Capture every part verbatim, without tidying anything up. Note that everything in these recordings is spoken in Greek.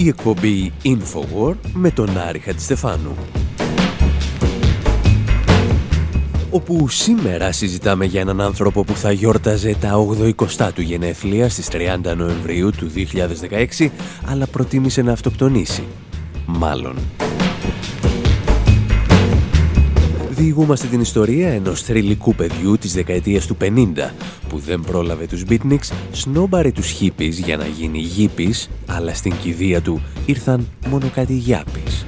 εκπομπή Infowar με τον Άρη Χατζηστεφάνου, όπου σήμερα συζητάμε για έναν άνθρωπο που θα γιόρταζε τα ογδοηκοστά του γενέθλια στις τριάντα Νοεμβρίου του δύο χιλιάδες δεκαέξι, αλλά προτίμησε να αυτοκτονήσει. Μάλλον. Διηγούμαστε την ιστορία ενός θρυλικού παιδιού της δεκαετίας του πενήντα που δεν πρόλαβε τους beatniks, σνόμπαρε τους hippies για να γίνει γίπης, αλλά στην κηδεία του ήρθαν μόνο κάτι γιάπης.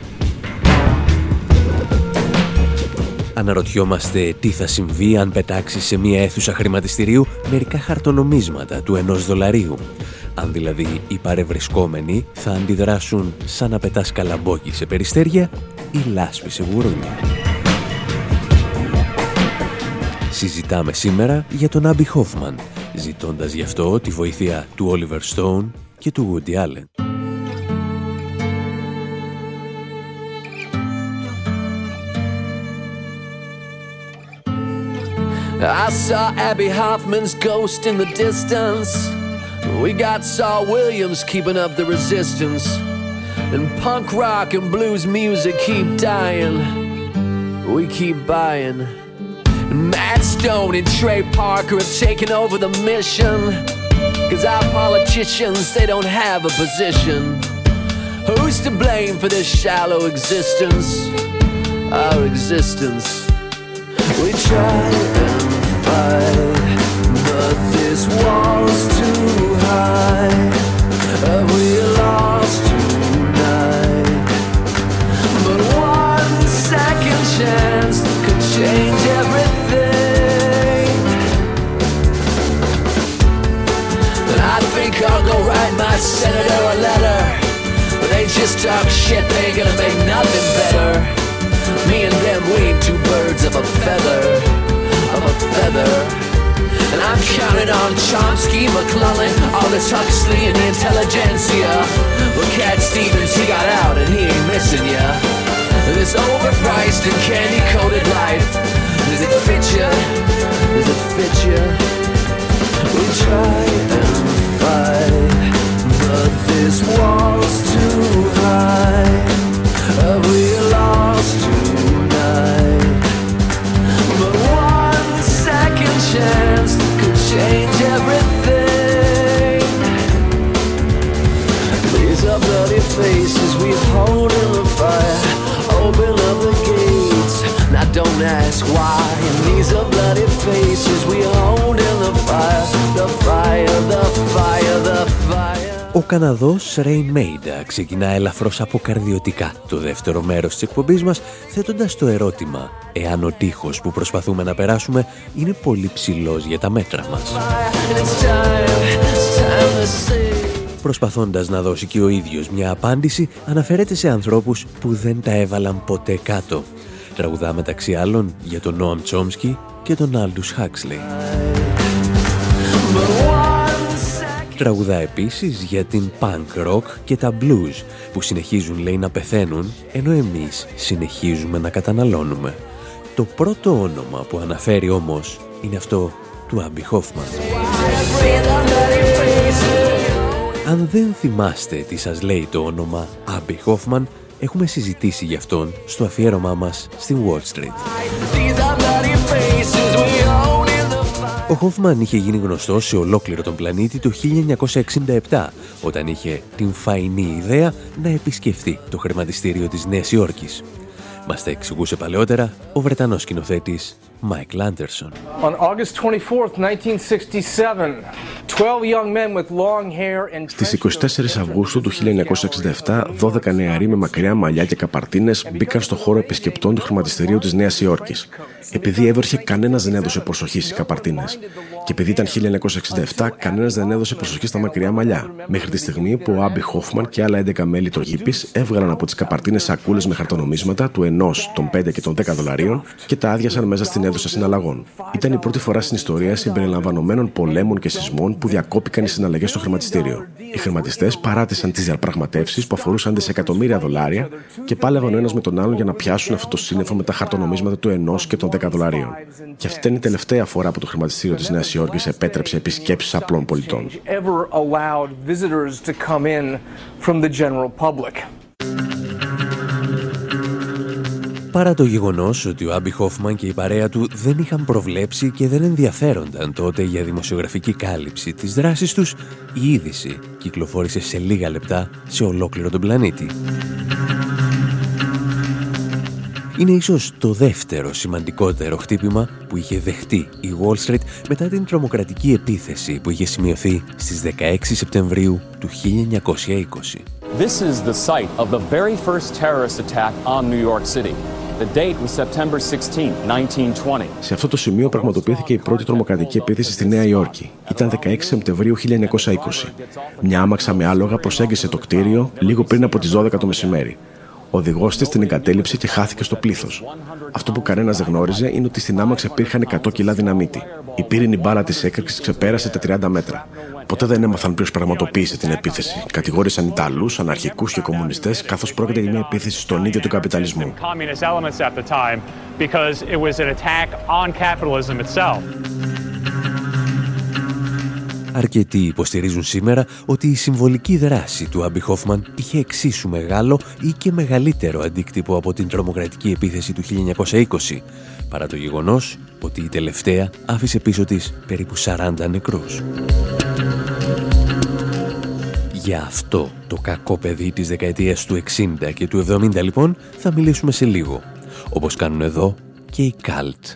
Αναρωτιόμαστε τι θα συμβεί αν πετάξει σε μία αίθουσα χρηματιστηρίου μερικά χαρτονομίσματα του ενός δολαρίου. Αν δηλαδή οι παρευρισκόμενοι θα αντιδράσουν σαν να πετάς καλαμπόκι σε περιστέρια ή λάσπη σε γουρούνια. Συζητάμε σήμερα για τον Άμπι Χόφμαν, ζητώντας γι' αυτό τη βοήθεια του Όλιβερ Στόουν και του Woody Allen. I saw Abby Hoffman's ghost in the distance. We got Saul Williams keeping up the resistance. And punk rock and blues music keep dying. We keep buying. And Matt Stone and Trey Parker have taken over the mission. Cause our politicians, they don't have a position. Who's to blame for this shallow existence? Our existence. We try and fight, but this wall's too high. Have we lost tonight? But one second chance could change everything. And I think I'll go write my senator a letter. But they just talk shit, they ain't gonna make nothing better. Me and them, we ain't two birds of a feather, of a feather. And I'm counting on Chomsky, McClellan, Aldous Huxley, and the intelligentsia. But Cat Stevens, he got out and he ain't missing ya. This overpriced and candy-coated life, does it fit ya? Does it fit ya? We try and fight, but this wall's too high. Have we lost tonight? But one second chance could change everything. These are bloody faces we hold in the fire. Open up the gates, now don't ask why. And these are bloody faces we hold in the fire. The fire, the fire, the fire. Ο Καναδός Rain Maida ξεκινά ελαφρώς αποκαρδιωτικά το δεύτερο μέρος της εκπομπής μας, θέτοντας το ερώτημα εάν ο τείχος που προσπαθούμε να περάσουμε είναι πολύ ψηλός για τα μέτρα μας. Προσπαθώντας να δώσει και ο ίδιος μια απάντηση, αναφέρεται σε ανθρώπους που δεν τα έβαλαν ποτέ κάτω. Τραγουδά μεταξύ άλλων για τον Νόαμ Τσόμσκι και τον Άλντους Χάξλεϊ. Τραγουδά επίσης για την punk rock και τα blues που συνεχίζουν, λέει, να πεθαίνουν, ενώ εμείς συνεχίζουμε να καταναλώνουμε. Το πρώτο όνομα που αναφέρει όμως είναι αυτό του Άμπι Χόφμαν. Αν δεν θυμάστε τι σας λέει το όνομα Άμπι Χόφμαν, έχουμε συζητήσει γι' αυτόν στο αφιέρωμά μας στην Wall Street. Ο Χόφμαν είχε γίνει γνωστός σε ολόκληρο τον πλανήτη το χίλια εννιακόσια εξήντα επτά, όταν είχε την φαϊνή ιδέα να επισκεφθεί το χρηματιστήριο της Νέας Υόρκης. Μας τα εξηγούσε παλαιότερα ο Βρετανός σκηνοθέτης Μάικλ Άντερσον. Στις είκοσι τέσσερις Αυγούστου του χίλια εννιακόσια εξήντα επτά, δώδεκα νεαροί με μακριά μαλλιά και καπαρτίνες μπήκαν στο χώρο επισκεπτών του χρηματιστηρίου της Νέας Υόρκης. Επειδή έβρεχε, κανένας δεν έδωσε προσοχή στις καπαρτίνες. Και επειδή ήταν χίλια εννιακόσια εξήντα επτά, κανένας δεν έδωσε προσοχή στα μακριά μαλλιά. Μέχρι τη στιγμή που ο Άμπι Χόφμαν και άλλα έντεκα μέλη των Hippies έβγαλαν από τις καπαρτίνες σακούλες με χαρτονομίσματα του ενός, των πέντε και των δέκα δολαρίων και τα άδειασαν μέσα στην αίθουσα συναλλαγών. Ήταν η πρώτη φορά στην ιστορία συμπεριλαμβανομένων πολέμων και σεισμών που διακόπηκαν οι συναλλαγές στο χρηματιστήριο. Οι χρηματιστές παράτησαν τις διαπραγματεύσεις που αφορούσαν δισεκατομμύρια δολάρια και πάλευαν ο ένας με τον άλλον για να πιάσουν αυτό το σύννεφο με τα χαρτονομίσματα του ενός και των δέκα δολαρίων. Και αυτή ήταν η τελευταία φορά που το χρηματιστήριο της Νέας Υόρκης επέτρεψε επισκέψεις απλών πολιτών. Παρά το γεγονός ότι ο Άμπι Χόφμαν και η παρέα του δεν είχαν προβλέψει και δεν ενδιαφέρονταν τότε για δημοσιογραφική κάλυψη της δράσης τους, η είδηση κυκλοφόρησε σε λίγα λεπτά σε ολόκληρο τον πλανήτη. Είναι ίσως το δεύτερο σημαντικότερο χτύπημα που είχε δεχτεί η Wall Street μετά την τρομοκρατική επίθεση που είχε σημειωθεί στις δεκαέξι Σεπτεμβρίου του χίλια εννιακόσια είκοσι. This is the site of the very first terrorist attack on New York City. The date was September sixteenth, nineteen twenty. Σε αυτό το σημείο πραγματοποιήθηκε η πρώτη τρομοκρατική επίθεση στη Νέα Υόρκη. Ήταν δεκαέξι Σεπτεμβρίου χίλια εννιακόσια είκοσι. Μια άμαξα με άλογα προσέγγισε το κτίριο λίγο πριν από τις δώδεκα το μεσημέρι. Ο οδηγός της την εγκατέλειψε και χάθηκε στο πλήθος. Αυτό που κανένας δεν γνώριζε είναι ότι στην άμαξα υπήρχαν εκατό κιλά δυναμίτη. Η πύρινη μπάλα της έκρηξης ξεπέρασε τα τριάντα μέτρα. Ποτέ δεν έμαθαν ποιος πραγματοποίησε την επίθεση. Κατηγόρησαν Ιταλούς, αναρχικούς και κομμουνιστές, καθώς πρόκειται για μια επίθεση στον ίδιο τον καπιταλισμό. Αρκετοί υποστηρίζουν σήμερα ότι η συμβολική δράση του Άμπι Χόφμαν είχε εξίσου μεγάλο ή και μεγαλύτερο αντίκτυπο από την τρομοκρατική επίθεση του χίλια εννιακόσια είκοσι, παρά το γεγονός ότι η τελευταία άφησε πίσω της περίπου σαράντα νεκρούς. Για αυτό το κακό παιδί της δεκαετίας του εξήντα και του εβδομήντα λοιπόν θα μιλήσουμε σε λίγο, όπως κάνουν εδώ και οι Cult.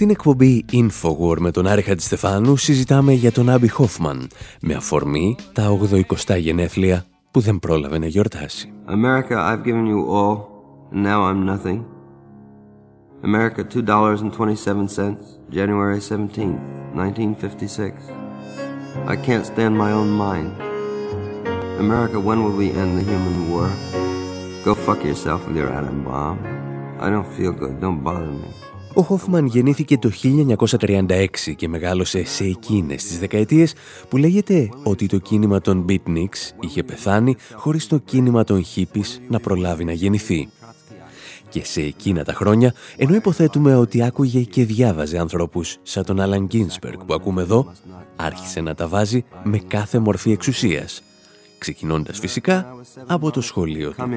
Στην εκπομπή Infowar με τον Άρη Χατζηστεφάνου συζητάμε για τον Άμπι Χόφμαν με αφορμή τα ογδοηκοστά γενέθλια που δεν πρόλαβε να γιορτάσει. America, I've given you all, and now I'm nothing. America, two dollars and twenty-seven cents, January seventeenth, nineteen fifty-six. I can't stand my own mind. America, when will we end the human war? Go fuck yourself with your atom bomb. I don't feel good, don't bother me. Ο Χόφμαν γεννήθηκε το χίλια εννιακόσια τριάντα έξι και μεγάλωσε σε εκείνες τις δεκαετίες που λέγεται ότι το κίνημα των beatniks είχε πεθάνει χωρίς το κίνημα των hippies να προλάβει να γεννηθεί. Και σε εκείνα τα χρόνια, ενώ υποθέτουμε ότι άκουγε και διάβαζε ανθρώπους σαν τον Άλαν Γκίνσμπεργκ που ακούμε εδώ, άρχισε να τα βάζει με κάθε μορφή εξουσίας, ξεκινώντας φυσικά από το σχολείο του.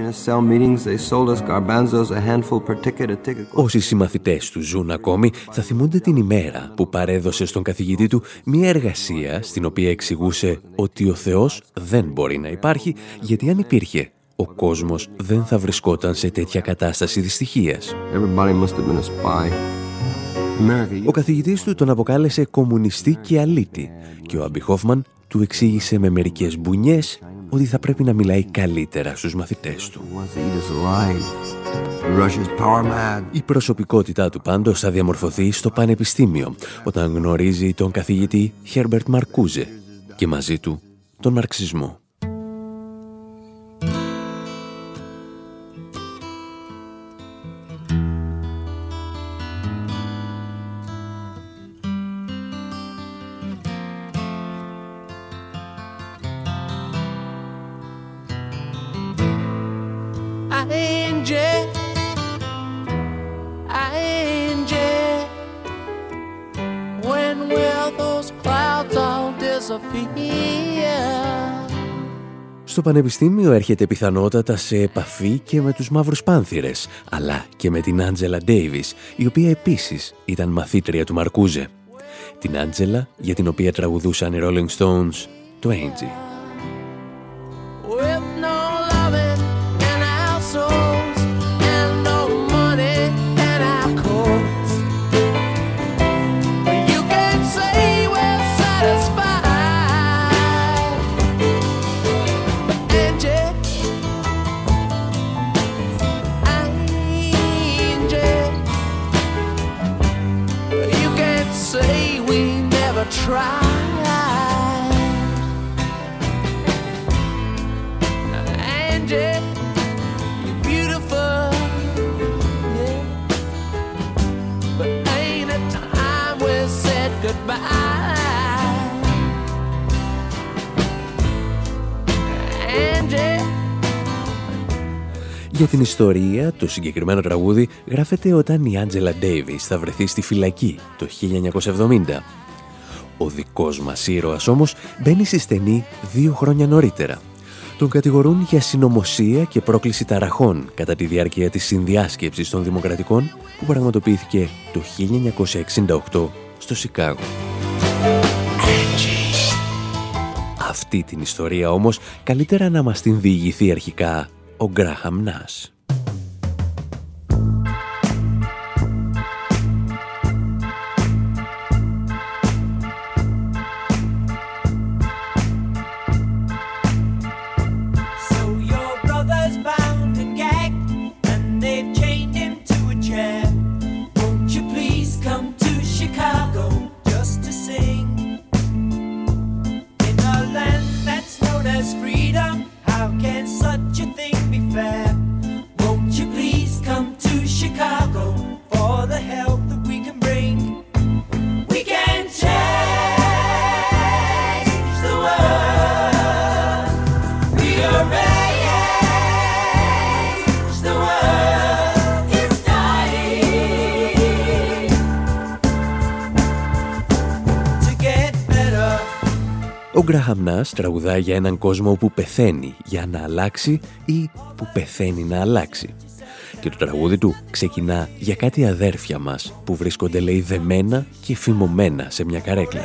Όσοι συμμαθητές του ζουν ακόμη θα θυμούνται την ημέρα που παρέδωσε στον καθηγητή του μια εργασία στην οποία εξηγούσε ότι ο Θεός δεν μπορεί να υπάρχει γιατί αν υπήρχε, ο κόσμος δεν θα βρισκόταν σε τέτοια κατάσταση δυστυχίας. Ο καθηγητής του τον αποκάλεσε κομμουνιστή και αλήτη και ο Άμπι Χόφμαν του εξήγησε με μερικές μπουνιές ότι θα πρέπει να μιλάει καλύτερα στους μαθητές του. Η προσωπικότητά του πάντως θα διαμορφωθεί στο πανεπιστήμιο όταν γνωρίζει τον καθηγητή Χέρμπερτ Μαρκούζε και μαζί του τον μαρξισμό. Στο πανεπιστήμιο έρχεται πιθανότατα σε επαφή και με τους μαύρους πάνθηρες, αλλά και με την Άντζελα Ντέιβις, η οποία επίσης ήταν μαθήτρια του Μαρκούζε. Την Άντζελα για την οποία τραγουδούσαν οι Rolling Stones το Angie. Για την ιστορία, το συγκεκριμένο τραγούδι γράφεται όταν η Άντζελα Ντέιβις θα βρεθεί στη φυλακή το χίλια εννιακόσια εβδομήντα. Ο δικός μας ήρωας όμως μπαίνει στη στενή δύο χρόνια νωρίτερα. Τον κατηγορούν για συνωμοσία και πρόκληση ταραχών κατά τη διάρκεια της συνδιάσκεψης των Δημοκρατικών που πραγματοποιήθηκε το χίλια εννιακόσια εξήντα οκτώ στο Σικάγο. Αυτή την ιστορία όμως καλύτερα να μας την διηγηθεί αρχικά ο Γκράχαμ Νας. Ο Γκράχαμ Νας τραγουδάει για έναν κόσμο που πεθαίνει για να αλλάξει ή που πεθαίνει να αλλάξει. Και το τραγούδι του ξεκινά για κάτι αδέρφια μας που βρίσκονται, λέει, δεμένα και φημωμένα σε μια καρέκλα.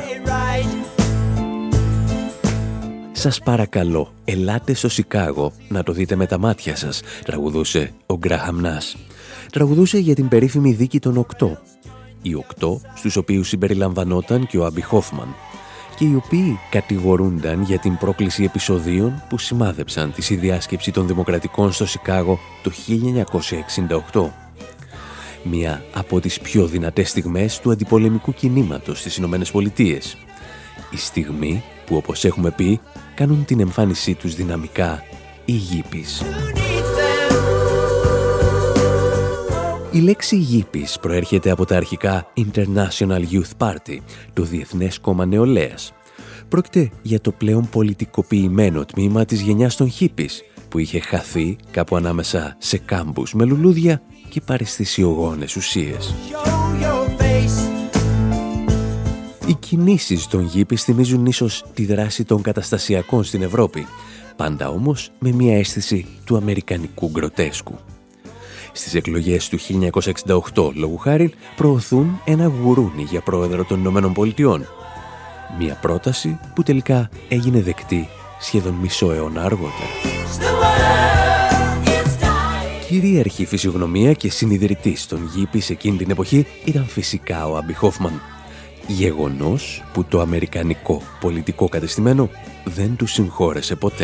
«Σας παρακαλώ, ελάτε στο Σικάγο να το δείτε με τα μάτια σας», τραγουδούσε ο Γκράχαμ Νας. Τραγουδούσε για την περίφημη δίκη των οκτώ. οι οκτώ στους οποίους συμπεριλαμβανόταν και ο Άμπι Χόφμαν και οι οποίοι κατηγορούνταν για την πρόκληση επεισοδίων που σημάδεψαν τη συνδιάσκεψη των Δημοκρατικών στο Σικάγο το χίλια εννιακόσια εξήντα οκτώ. Μία από τις πιο δυνατές στιγμές του αντιπολεμικού κινήματος στις Ηνωμένες Πολιτείες. Η στιγμή που, όπως έχουμε πει, κάνουν την εμφάνισή τους δυναμικά οι Yippies. Η λέξη Yippies προέρχεται από τα αρχικά International Youth Party, το Διεθνές Κόμμα Νεολαίας. Πρόκειται για το πλέον πολιτικοποιημένο τμήμα της γενιάς των Hippies, που είχε χαθεί κάπου ανάμεσα σε κάμπους με λουλούδια και παραισθησιογόνες ουσίες. Οι κινήσεις των Yippies θυμίζουν ίσως τη δράση των καταστασιακών στην Ευρώπη, πάντα όμως με μια αίσθηση του αμερικανικού γκροτέσκου. Στις εκλογές του χίλια εννιακόσια εξήντα οκτώ, λόγου χάριν, προωθούν ένα γουρούνι για πρόεδρο των Ηνωμένων Πολιτειών. Μια πρόταση που τελικά έγινε δεκτή σχεδόν μισό αιώνα αργότερα. Κυρίαρχη φυσιογνωμία και συνιδρυτής των Yippies εκείνη την εποχή ήταν φυσικά ο Άμπι Χόφμαν. Γεγονός που το αμερικανικό πολιτικό κατεστημένο δεν του συγχώρεσε ποτέ.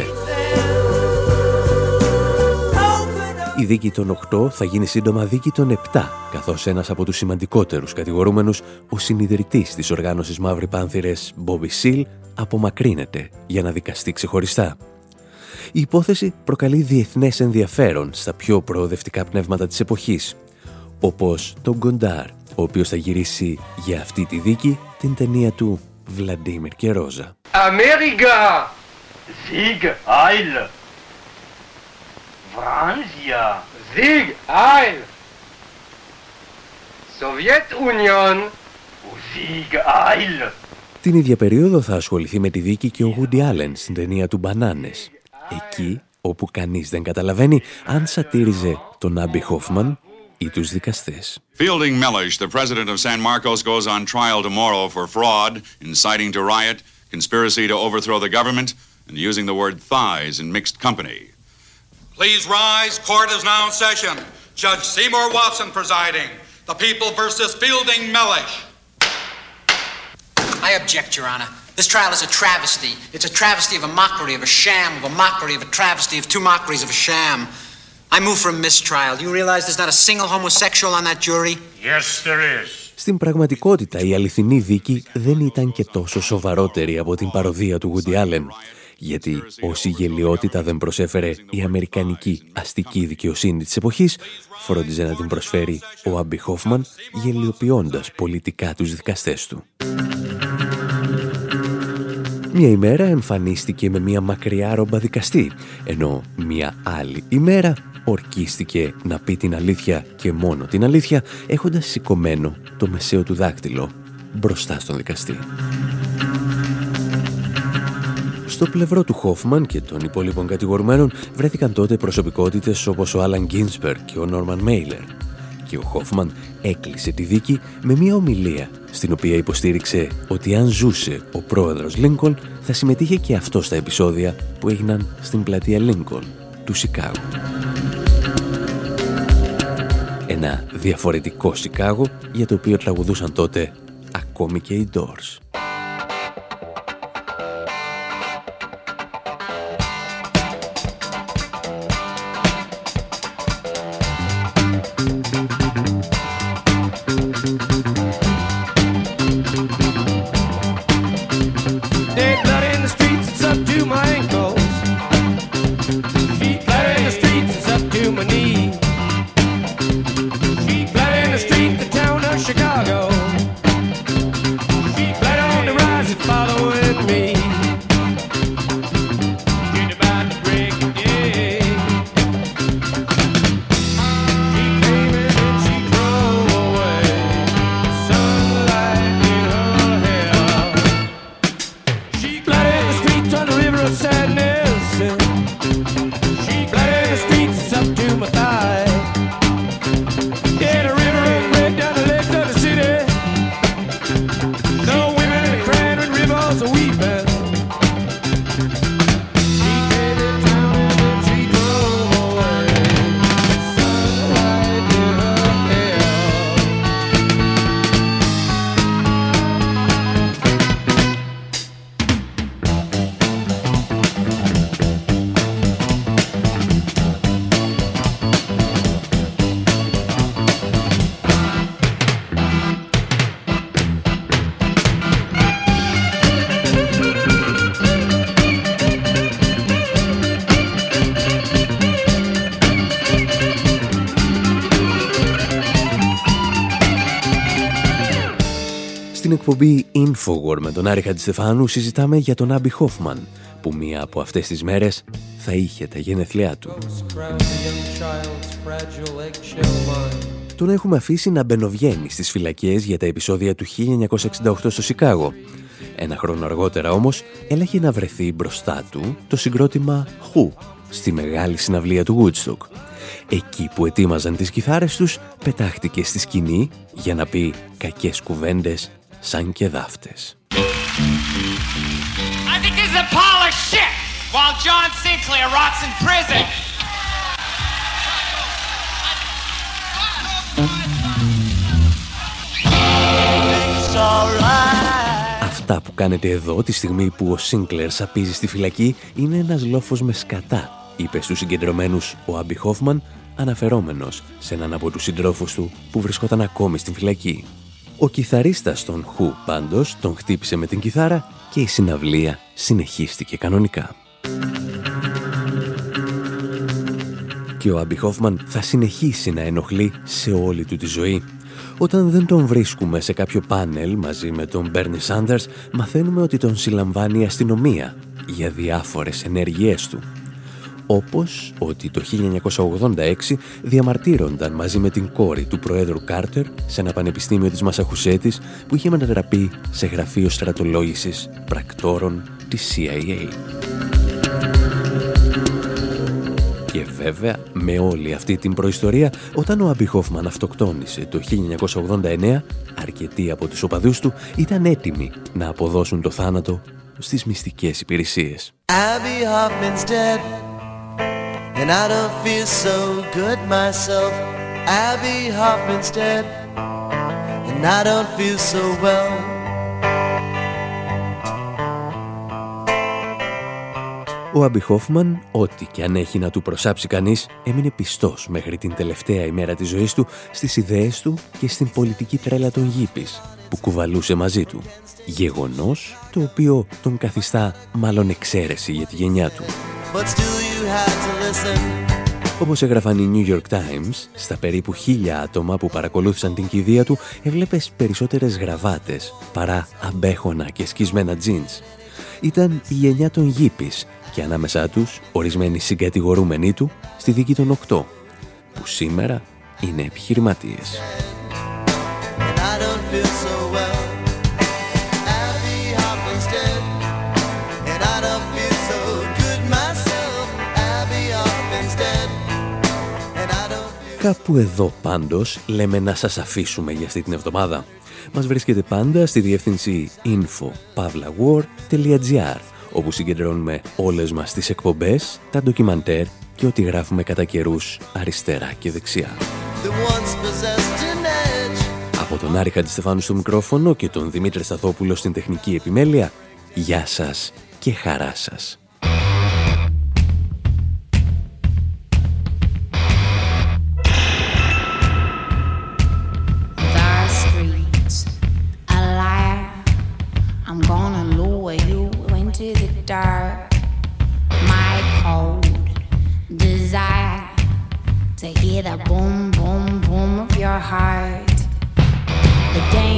Η δίκη των οκτώ θα γίνει σύντομα δίκη των επτά, καθώς ένας από τους σημαντικότερους κατηγορούμενους, ο συνιδρυτής της οργάνωσης Μαύροι Πάνθηρες, Μπόμπι Σιλ, απομακρύνεται για να δικαστεί ξεχωριστά. Η υπόθεση προκαλεί διεθνές ενδιαφέρον στα πιο προοδευτικά πνεύματα της εποχής, όπως τον Γκοντάρ, ο οποίος θα γυρίσει για αυτή τη δίκη την ταινία του Βλαντίμιρ και Ρόζα. Αμέρικα! Sieg Heil! Francia! Sieg Heil! Sowjetunion! Sieg Heil! Την ίδια περίοδο θα ασχοληθεί με τη δίκη και ο Woody Allen στην ταινία του Μπανάνες. Εκεί όπου κανείς δεν καταλαβαίνει αν σατήριζε τον Άμπι Χόφμαν ή τους δικαστές. Fielding Mellish, the president of San Marcos, goes on trial tomorrow for fraud, inciting to riot, conspiracy to overthrow the government, and using the word thighs in mixed company. Please rise. Court is now in session. Judge Seymour Watson presiding. The people versus Fielding Mellish. I object, Your Honor. This trial is a travesty. It's a travesty of a mockery, of a sham, of a mockery, of a travesty, of two mockeries, of a sham. I move for a mistrial. You realize there's not a single homosexual on that jury? Yes, there is. Στην πραγματικότητα, η αληθινή δίκη δεν ήταν και τόσο σοβαρότερη από την παροδία του Woody Allen, γιατί όση γελιότητα δεν προσέφερε η αμερικανική αστική δικαιοσύνη της εποχής, φρόντιζε να την προσφέρει ο Άμπι Χόφμαν, γελιοποιώντας πολιτικά τους δικαστές του. Μια ημέρα εμφανίστηκε με μια μακριά ρόμπα δικαστή, ενώ μια άλλη ημέρα ορκίστηκε να πει την αλήθεια και μόνο την αλήθεια, έχοντας σηκωμένο το μεσαίο του δάκτυλο μπροστά στον δικαστή. Στο πλευρό του Χόφμαν και των υπόλοιπων κατηγορουμένων βρέθηκαν τότε προσωπικότητες όπως ο Άλαν Γκίνσπεργκ και ο Νόρμαν Μέιλερ. Και ο Χόφμαν έκλεισε τη δίκη με μια ομιλία στην οποία υποστήριξε ότι αν ζούσε ο πρόεδρος Λίνκολν θα συμμετείχε και αυτό στα επεισόδια που έγιναν στην πλατεία Λίνκολν του Σικάγο. Ένα διαφορετικό Σικάγο για το οποίο τραγουδούσαν τότε ακόμη και οι Doors. Chicago. She bled on Στην εκπομπή Infowar με τον Άρη Χατζηστεφάνου συζητάμε για τον Άμπι Χόφμαν, που μία από αυτές τις μέρες θα είχε τα γενέθλιά του. Τον έχουμε αφήσει να μπαινοβγαίνει στις φυλακές για τα επεισόδια του χίλια εννιακόσια εξήντα οκτώ στο Σικάγο. Ένα χρόνο αργότερα όμως έλαχε να βρεθεί μπροστά του το συγκρότημα Who στη μεγάλη συναυλία του Woodstock. Εκεί που ετοίμαζαν τις κιθάρες τους, πετάχτηκε στη σκηνή για να πει κακές κουβέντες σαν και δάφτες. I think this is a pile of shit while John Sinclair rots in prison. Αυτά που κάνετε εδώ τη στιγμή που ο Σίνκλερ σαπίζει στη φυλακή είναι ένας λόφος με σκατά, είπε στους συγκεντρωμένους ο Άμπι Χόφμαν, αναφερόμενος σε έναν από τους συντρόφους του που βρισκόταν ακόμη στην φυλακή. Ο κιθαρίστας των Who πάντως τον χτύπησε με την κιθάρα και η συναυλία συνεχίστηκε κανονικά. Και ο Άμπι Χόφμαν θα συνεχίσει να ενοχλεί σε όλη του τη ζωή. Όταν δεν τον βρίσκουμε σε κάποιο πάνελ μαζί με τον Μπέρνι Σάντερς, μαθαίνουμε ότι τον συλλαμβάνει η αστυνομία για διάφορες ενέργειές του. Όπως ότι το χίλια εννιακόσια ογδόντα έξι διαμαρτύρονταν μαζί με την κόρη του Προέδρου Κάρτερ σε ένα πανεπιστήμιο της Μασαχουσέτης που είχε μετατραπεί σε γραφείο στρατολόγησης πρακτόρων της σι άι έι. Και βέβαια, με όλη αυτή την προϊστορία, όταν ο Άμπι Χόφμαν αυτοκτόνησε το χίλια εννιακόσια ογδόντα εννέα, αρκετοί από τους οπαδούς του ήταν έτοιμοι να αποδώσουν το θάνατο στις μυστικές υπηρεσίες. Abby Hoffman's dead, and I don't feel so good myself. Abby Hoffman's dead, and I don't feel so well. Ο Άμπι Χόφμαν, ό,τι και αν έχει να του προσάψει κανείς, έμεινε πιστός μέχρι την τελευταία ημέρα της ζωής του στις ιδέες του και στην πολιτική τρέλα των γίπης που κουβαλούσε μαζί του. Γεγονός το οποίο τον καθιστά μάλλον εξαίρεση για τη γενιά του. Όπως έγραφαν οι New York Times, στα περίπου χίλια άτομα που παρακολούθησαν την κηδεία του, έβλεπες περισσότερες γραβάτες παρά αμπέχωνα και σκισμένα τζίνς. Ήταν η γενιά των γίπης και ανάμεσά τους ορισμένοι συγκατηγορούμενοι του στη δίκη των οκτώ, που σήμερα είναι επιχειρηματίες. Κάπου εδώ πάντως λέμε να σας αφήσουμε για αυτή την εβδομάδα. Μας βρίσκεται πάντα στη διεύθυνση info pavlawar τελεία gr, όπου συγκεντρώνουμε όλες μας τις εκπομπές, τα ντοκιμαντέρ και ό,τι γράφουμε κατά καιρούς αριστερά και δεξιά. Από τον Άρη Χατζηστεφάνου στο μικρόφωνο και τον Δημήτρη Σταθόπουλο στην τεχνική επιμέλεια, γεια σας και χαρά σας. Dark, my cold desire to hear the boom, boom, boom of your heart. The day